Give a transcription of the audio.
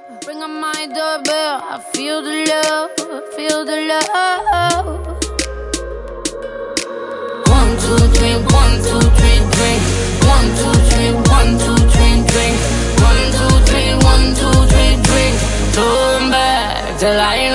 Ring on my doorbell, I feel the love, feel the love. 1, 2, 3, 1, 2, 3, drink. 1, 2, 3, 1, 2, 3, drink. 1, 2, 3, 1, 2, 3, drink. Turn back till I